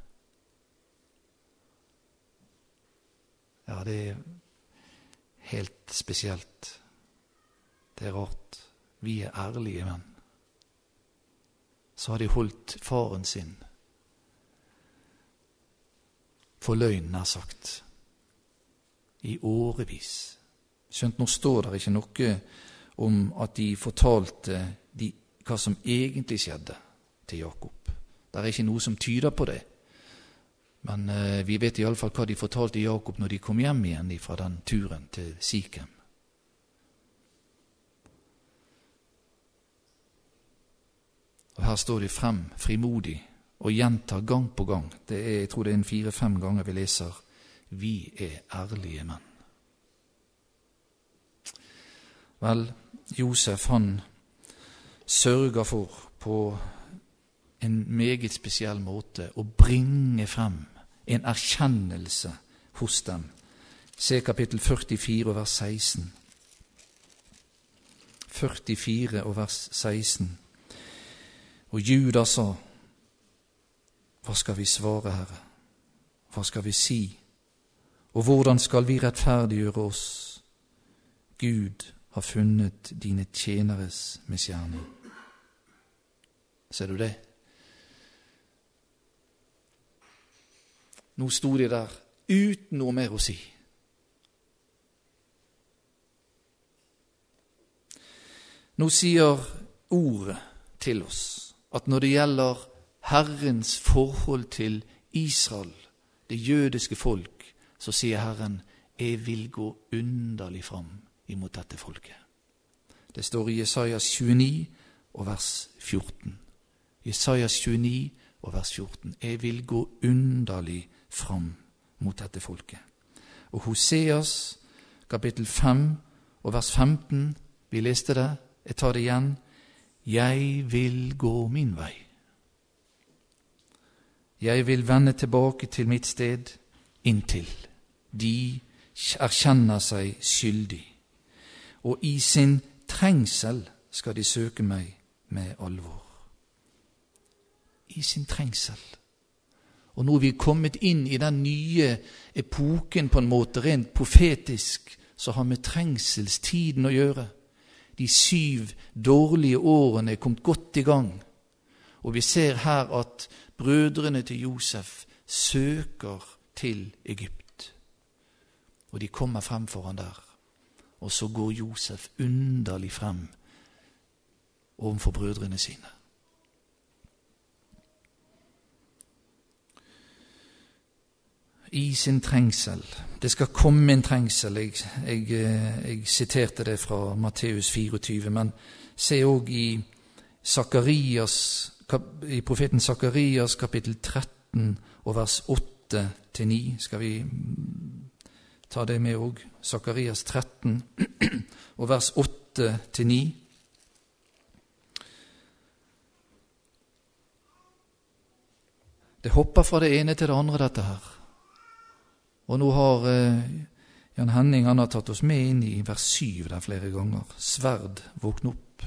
Ja, det er helt spesielt. Det er rart. Vi er ærlige menn. Så har de holdt faren sin for løgn, nær sagt, i årevis. Skjønt nå står det ikke noe om at de fortalte de, hva som egentlig skjedde til Jakob. Det er ikke noe som tyder på det. Men eh, vi vet i alle fall hva de fortalte Jakob når de kom hjem igjen fra den turen til Sikem. Og her står de frem frimodig og gjentar gang på gang. Det er, jeg tror det er en fire-fem ganger vi leser, vi er ærlige menn. Vel, Josef han sørger for på en meget spesiell måte å bringe frem en erkjennelse hos dem. Se kapittel førtifire og vers seksten. førtifire og vers seksten. Og Juda sa, hva skal vi svare, Herre? Hva skal vi si? Og hvordan skal vi rettferdiggjøre oss? Gud har funnet dine tjeneres misgjerning. Ser du det? Nå sto de der uten noe mer å si. Nå sier ordet til oss at når det gjelder Herrens forhold til Israel, det jødiske folk, så sier Herren, jeg vil gå underlig fram imot dette folket. Det står i Jesajas tjueni og vers fjorten. Jesajas tjueni og vers fjorten. Jeg vil gå underlig fram mot dette folket. Og Hoseas kapittel fem og vers femten, vi leste det, jeg tar det igjen. Jeg vil gå min vei. Jeg vil vende tilbake til mitt sted inntil de erkjenner seg skyldig. Og i sin trengsel skal de søke meg med alvor. I sin trengsel. Og nå er vi kommet inn i den nye epoken på en måte, rent profetisk, så har med trengselstiden å gjøre. de syv dårlige årene er kommet godt i gang. Og vi ser her at brødrene til Josef søker til Egypt. Og de kommer frem foran der. Og så går Josef underlig frem overfor brødrene sine. I sin trengsel. Det skal komme en trengsel. Jeg, jeg, jeg siterte det fra Matteus fireogtyve, men se også i Zakarias, i profeten Zakarias kapittel tretten og vers åtte til ni. Skal vi ta det med også? Zakarias tretten og vers åtte til ni. Det hopper fra det ene til det andre, dette her. Og nå har eh, Jan Henning han har tatt oss med inn i vers syv der flere ganger. Sverd, våkn opp.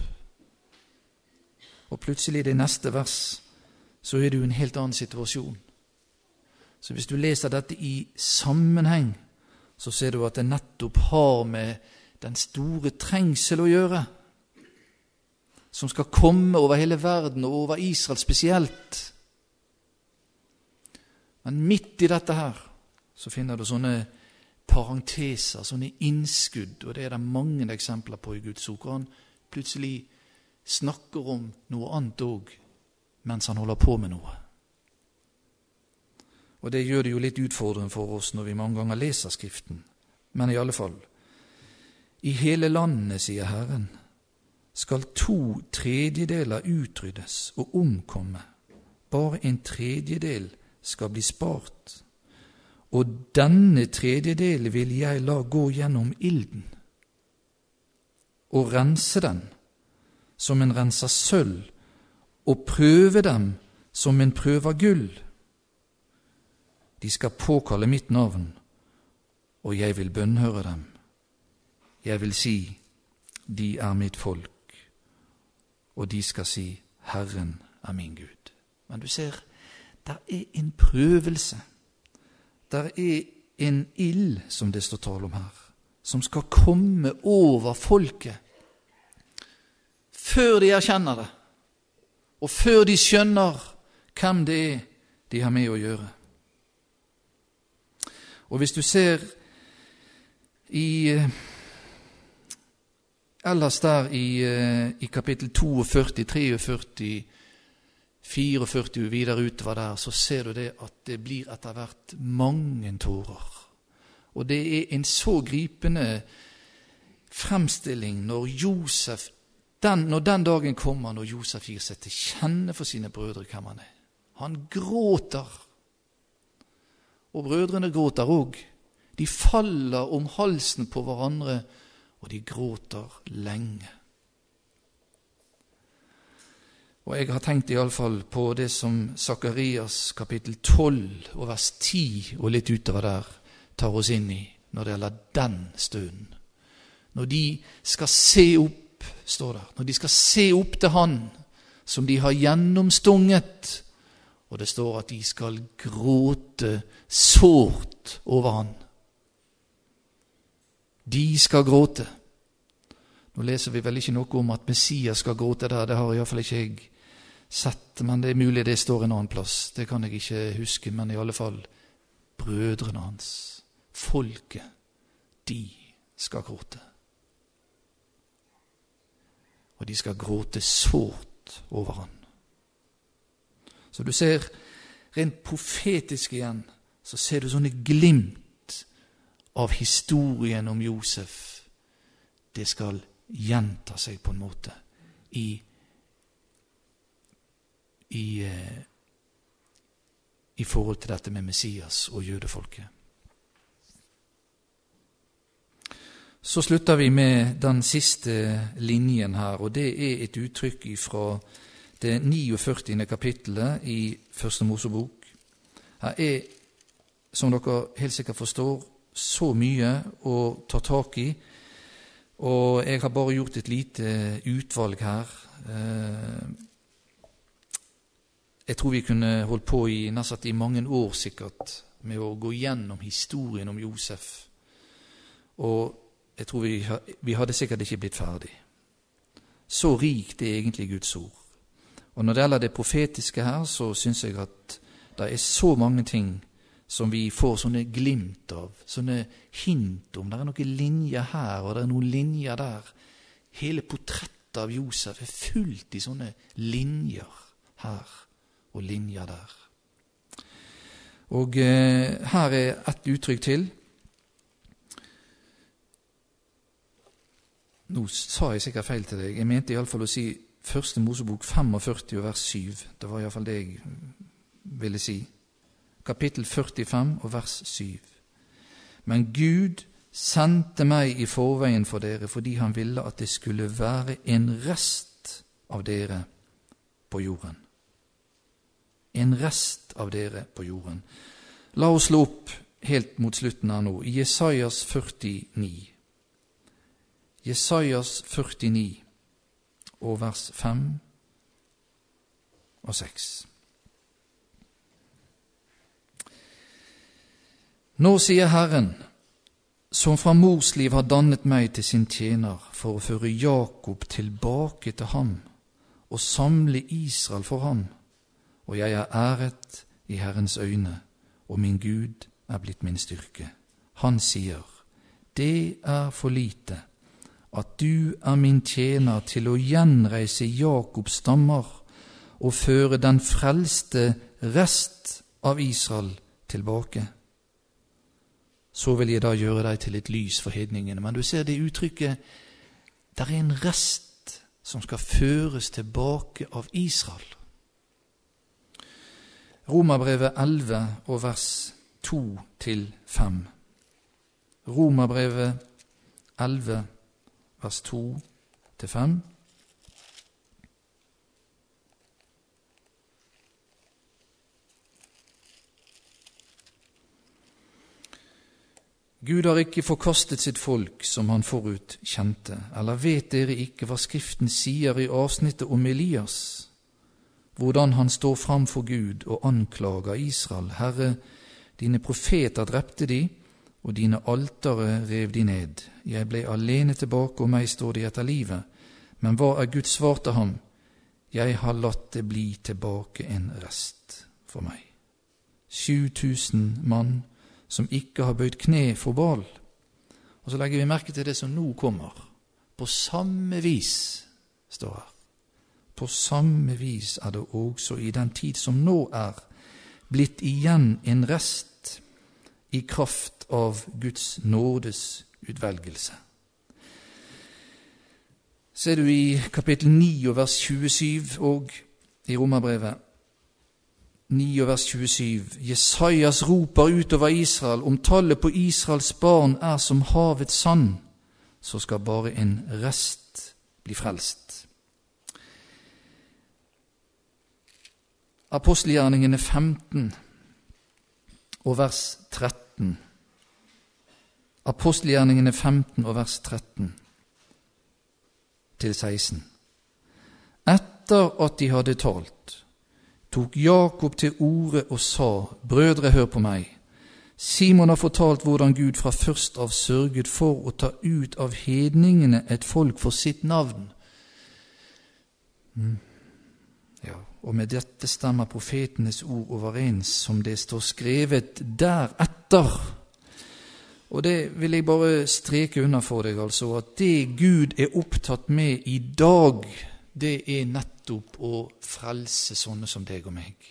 Og plutselig i det neste vers så er det jo en helt annen situasjon. Så hvis du leser dette i sammenheng, så ser du at det nettopp har med den store trengsel å gjøre, som skal komme over hele verden og over Israel spesielt. Men midt i dette her så finner du sånne parenteser, sånne innskudd, og det er det mange eksempler på i Guds ord, hvor han plutselig snakker om noe annet også, mens han holder på med noe. Og det gjør det jo litt utfordrende for oss når vi mange ganger leser Skriften. Men i alle fall, i hele landet, sier Herren, skal to tredjedeler utryddes og omkomme. Bare en tredjedel skal bli spart. Og denne tredjedel vil jeg la gå gjennom ilden og rense den som en renser sølv og prøve dem som en prøver gull. De skal påkalle mitt navn, og jeg vil bønnhøre dem. Jeg vil si, de er mitt folk, og de skal si, Herren er min Gud. Men du ser, der er en prøvelse. Der er en ild, som det står tale om her, som skal komme over folket, før de erkjenner det, og før de skjønner hvem det er de har med å gjøre. Og hvis du ser i ellers der i, i kapittel førti, treogførti, fireogførti og videre utover der, så ser du det at det blir etter hvert mange tårer. Og det er en så gripende fremstilling når Josef, den, når den dagen kommer, når Josef gir seg til kjenne for sine brødre hvem han er. Han gråter. Og brødrene gråter også. De faller om halsen på hverandre, og de gråter lenge. Og jeg har tenkt i alle fall på det som Zakarias kapittel tolv og vers ti og litt utover der tar oss inn i når det gjelder den stunden. Når de skal se opp, står der, når de skal se opp til han som de har gjennomstunget, og det står at de skal gråte sårt over han. De skal gråte. Nå leser vi vel ikke noe om at Messias skal gråte der, det har i hvert fall ikke jeg sett, men det er mulig det står en annen plass. Det kan jeg ikke huske, men i alle fall brødrene hans, folket, de skal gråte. Og de skal gråte sårt over han. Så du ser, rent profetisk igjen, så ser du sånne glimt av historien om Josef. Det skal gjenta seg på en måte i I, i forhold til dette med Messias og jødefolket. Så slutter vi med den siste linjen her, og det er et uttrykk fra det niogførtiende kapittelet i Første Mosebok. Her er, som dere helt sikkert forstår, så mye å ta tak i, og jeg har bare gjort et lite utvalg her. Jeg tror vi kunne holdt på i nesten i mange år sikkert med å gå gjennom historien om Josef. Og jeg tror vi, vi hadde sikkert ikke blitt ferdig. Så rikt er egentlig Guds ord. Og når det gjelder det profetiske her, så synes jeg at det er så mange ting som vi får sånne glimt av, sånne hint om. Det er noen linjer her, og det er noen linjer der. Hele portrettet av Josef er fullt i sånne linjer her og linjer der. Og eh, her er et uttrykk til. Nå sa jeg sikkert feil til deg. Jeg mente i alle fall å si første Mosebok femogførti og vers syv. Det var i alle fall det jeg ville si. Kapittel førtifem og vers syv. Men Gud sendte meg i forveien for dere, fordi han ville at det skulle være en rest av dere på jorden. En rest av dere på jorden. La oss slå opp helt mot slutten her nå, i Jesajas førtini. Jesajas førtini og vers fem og seks. Nå sier Herren, som fra mors liv har dannet meg til sin tjener, for å føre Jakob tilbake til ham, og samle Israel for ham, og jeg er æret i Herrens øyne, og min Gud er blitt min styrke. Han sier, det er for lite, at du er min tjener til å gjenreise Jakobs stammer, og føre den frelste rest av Israel tilbake. Så vil jeg da gjøre deg til et lys for hedningene. Men du ser det uttrykket, der er en rest som skal føres tilbake av Israel. Romerbrevet elleve og vers to til fem. Romerbrevet elleve, vers to til fem. Gud har ikke forkastet sitt folk som han forut kjente, eller vet dere ikke hva Skriften sier i avsnittet om Elias, hvordan han står fram for Gud og anklager Israel. Herre, dine profeter drepte de, og dine altere rev de ned. Jeg ble alene tilbake, og meg står de etter livet. Men hva er Guds svar til ham? Jeg har latt det bli tilbake en rest for meg. Sju tusen mann som ikke har bøyd kne for Baal. Og så legger vi merke til det som nå kommer. På samme vis, står her. På samme vis er det også i den tid som nå er, blitt igjen en rest i kraft av Guds nådes utvelgelse. Ser du i kapittel ni og vers tjuesju og i Romerbrevet ni og vers tjuesju. Jesajas roper utover Israel, om tallet på Israels barn er som havets sand, så skal bare en rest bli frelst. Apostelgjerningene femten og vers tretten. Apostelgjerningene femten og vers tretten til seksten. Etter at de hadde talt, tok Jakob til orde og sa, brødre, hør på meg. Simon har fortalt hvordan Gud fra først av sørget for å ta ut av hedningene et folk for sitt navn. Mm. Ja, og med dette stemmer profetenes ord overens, som det står skrevet deretter. Og det vil jeg bare streke under for deg, altså, at det Gud er opptatt med i dag, det er nettopp å frelse sånne som deg og meg.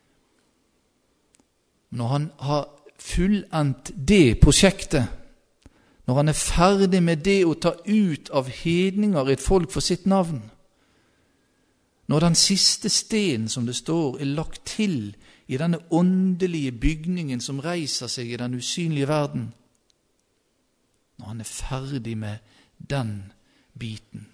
Når han har fullendt det prosjektet, når han er ferdig med det å ta ut av hedninger et folk for sitt navn, når den siste sten, som det står, er lagt til i denne åndelige bygningen som reiser seg i den usynlige verden, når han er ferdig med den biten,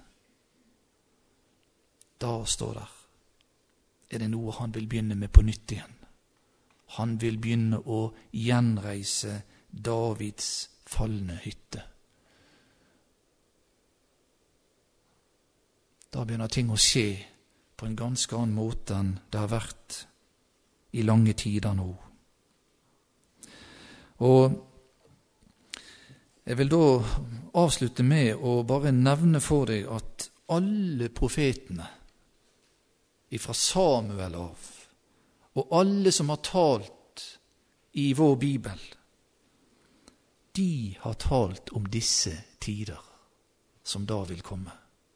da står der, er det noe han vil begynne med på nytt igjen. Han vil begynne å gjenreise Davids fallne hytte. Da begynner ting å skje på en ganske annen måte enn det har vært i lange tider nå. Og jeg vil da avslutte med å bare nevne for deg at alle profetene, ifra Samuel av, og alle som har talt i vår Bibel, de har talt om disse tider som da vil komme.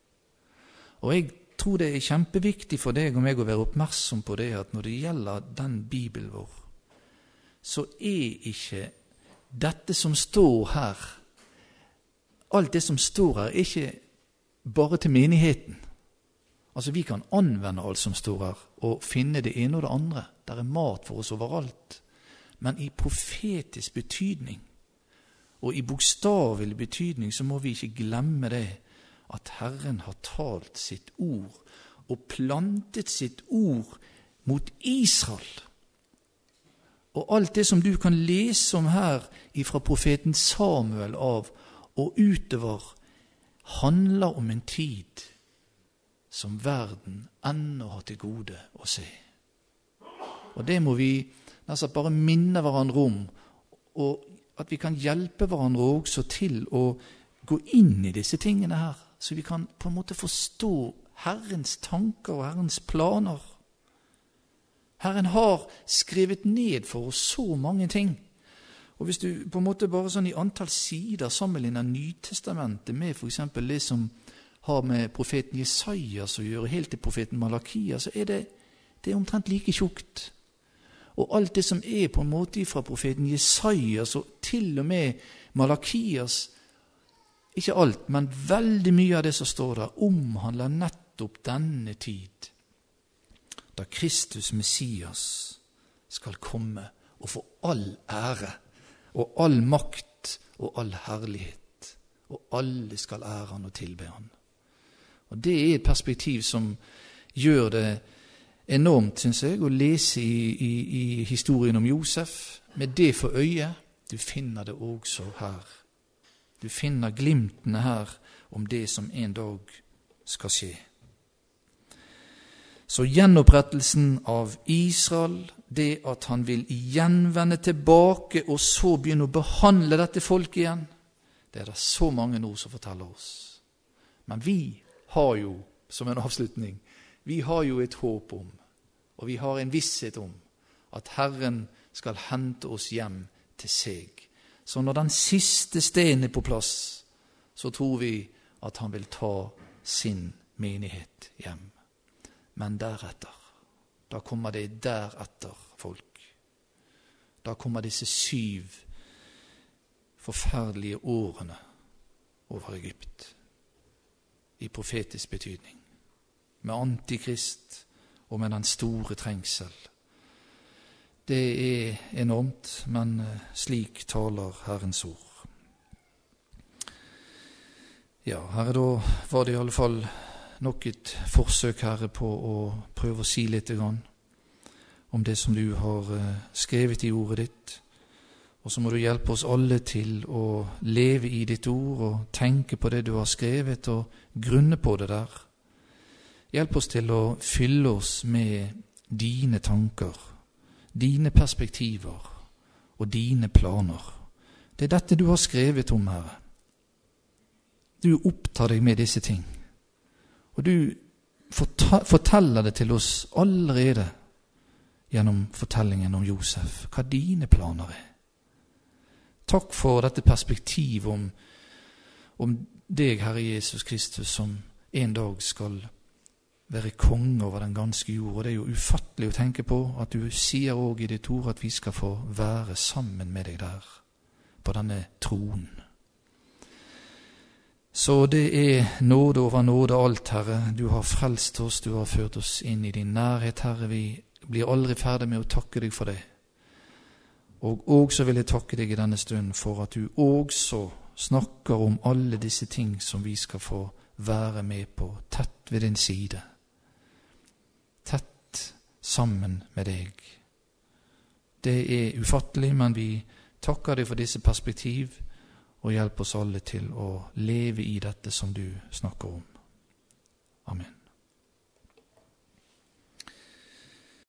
Og jeg tror det er kjempeviktig for deg og meg å være oppmerksom på det, at når det gjelder den Bibelen vår, så er ikke dette som står her, alt det som står her, er ikke bare til menigheten. Altså vi kan anvende alt som står her, og finne det ene og det andre. Der er mat for oss overalt. Men i profetisk betydning, og i bokstavelig betydning, så må vi ikke glemme det, at Herren har talt sitt ord, og plantet sitt ord mot Israel. Og alt det som du kan lese om her, ifra profeten Samuel av, og utover, handler om en tid som verden ennå har til gode å se. Og det må vi nesten bare minne hverandre om, og at vi kan hjelpe hverandre også til å gå inn i disse tingene her, så vi kan på en måte forstå Herrens tanker og Herrens planer. Herren har skrevet ned for oss så mange ting. Og hvis du på en måte bare sånn i antall sider sammenligner Nytestamentet med for eksempel det som har med profeten Jesajas å gjøre, helt til profeten Malakia, så er det, det er omtrent like tjukt. Og alt det som er på en måte fra profeten Jesajas og til og med Malakias, ikke alt, men veldig mye av det som står der, omhandler nettopp denne tid, da Kristus Messias skal komme og få all ære, og all makt og all herlighet, og alle skal ære han og tilbe han. Og det er et perspektiv som gjør det enormt, synes jeg, å lese i, i, i historien om Josef, med det for øye. Du finner det også her. Du finner glimtene her om det som en dag skal skje. Så gjenopprettelsen av Israel, det at han vil igjen vende tilbake og så begynne å behandle dette folket igjen, det er det så mange ord som forteller oss. Men vi har jo, som en avslutning, vi har jo et håp om, og vi har en visshet om, at Herren skal hente oss hjem til seg. Så når den siste stenen er på plass, så tror vi at han vil ta sin menighet hjem. Men deretter, da kommer det deretter folk. Da kommer disse syv forferdelige årene over Egypt, i profetisk betydning, med antikrist og med den store trengsel. Det er enormt, men slik taler Herrens ord. Ja, Herre, da var det i alle fall nok et forsøk, Herre, på å prøve å si litt grann om det som du har skrevet i ordet ditt. Og så må du hjelpe oss alle til å leve i ditt ord og tenke på det du har skrevet og grunne på det der. Hjelp oss til å fylle oss med dine tanker, dine perspektiver og dine planer. Det er dette du har skrevet om, Herre. Du opptar deg med disse ting. Og du forteller det til oss allerede gjennom fortellingen om Josef, hva dine planer er. Takk for dette perspektivet om, om deg, Herre Jesus Kristus, som en dag skal være konge over den ganske jord. Og det er jo ufattelig å tenke på at du sier også i ditt ord at vi skal få være sammen med deg der, på denne tronen. Så det er nåde over nåde alt, Herre. Du har frelst oss, du har ført oss inn i din nærhet, Herre. Vi blir aldri ferdig med å takke deg for det. Og også vil jeg takke deg i denne stunden for at du også snakker om alle disse ting som vi skal få være med på, tett ved din side. Tett sammen med deg. Det er ufattelig, men vi takker deg for disse perspektiv, og hjelper oss alle til å leve i dette som du snakker om. Amen.